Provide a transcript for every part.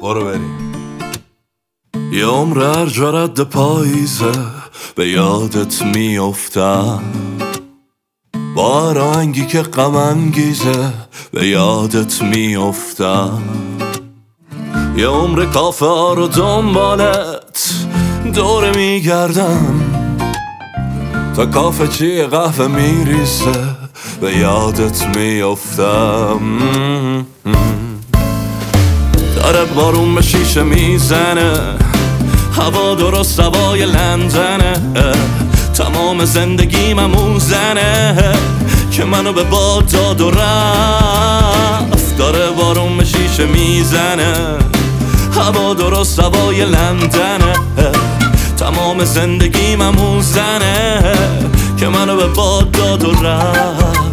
برو بریم. یه عمر هر جا رد پاییزه به یادت میافتم، با هر آهنگی که غم انگیزه به یادت میافتم. یه عمر کافه ها رو دنبالت دوره میگردم، تا کافه چی قهوه میریزه به یادت میافتم. داره بارون به شیشه میزنه، هوا درست هوای لندنه، تمام زندگی موزنه که منو به باد داد و رفت. داره بارون به شیشه میزنه، هوا درست هوای لندنه، تمام زندگی موزنه که منو به باد داد و رفت.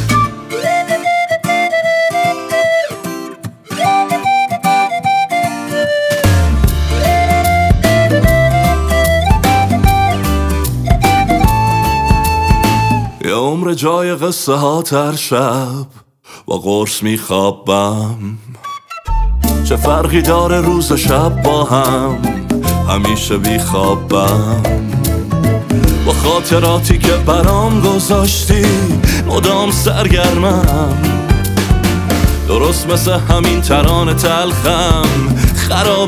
یه عمر جای قصه ها تر شب با قرص میخوابم، چه فرقی داره روز و شب با هم، همیشه بیخوابم. با خاطراتی که برام گذاشتی مدام سرگرمم، درست مثل همین ترانه تلخم خراب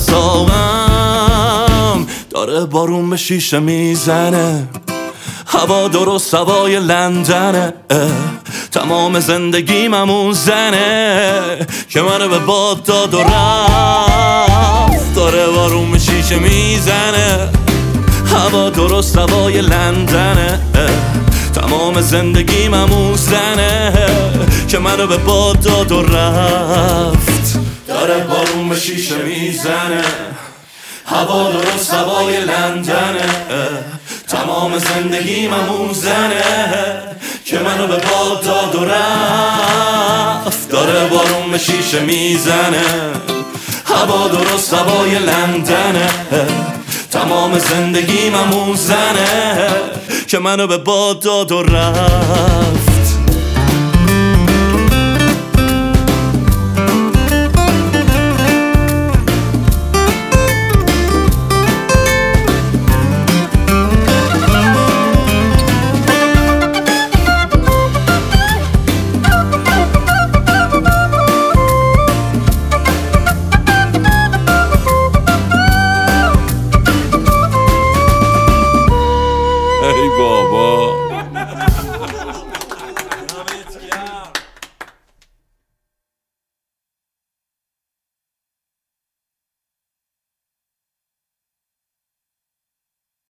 اعصابم. داره بارون به شیشه میزنه، هوا درست هوای لندنه، تمام زندگی موزنه که منو به باد داد و رفت. داره بارون به شیشه میزنه، هوا درست هوای لندنه، تمام زندگی موزنه که منو به باد داد و رفت. داره بارون به شیشه میزنه، هوا درست هوای لندنه، تمام زندگی موزنه که منو به باد داد و رفت. داره بارون به شیشه میزنه، هوا درست هوای لندنه، تمام زندگی موزنه که منو به باد داد و رفت.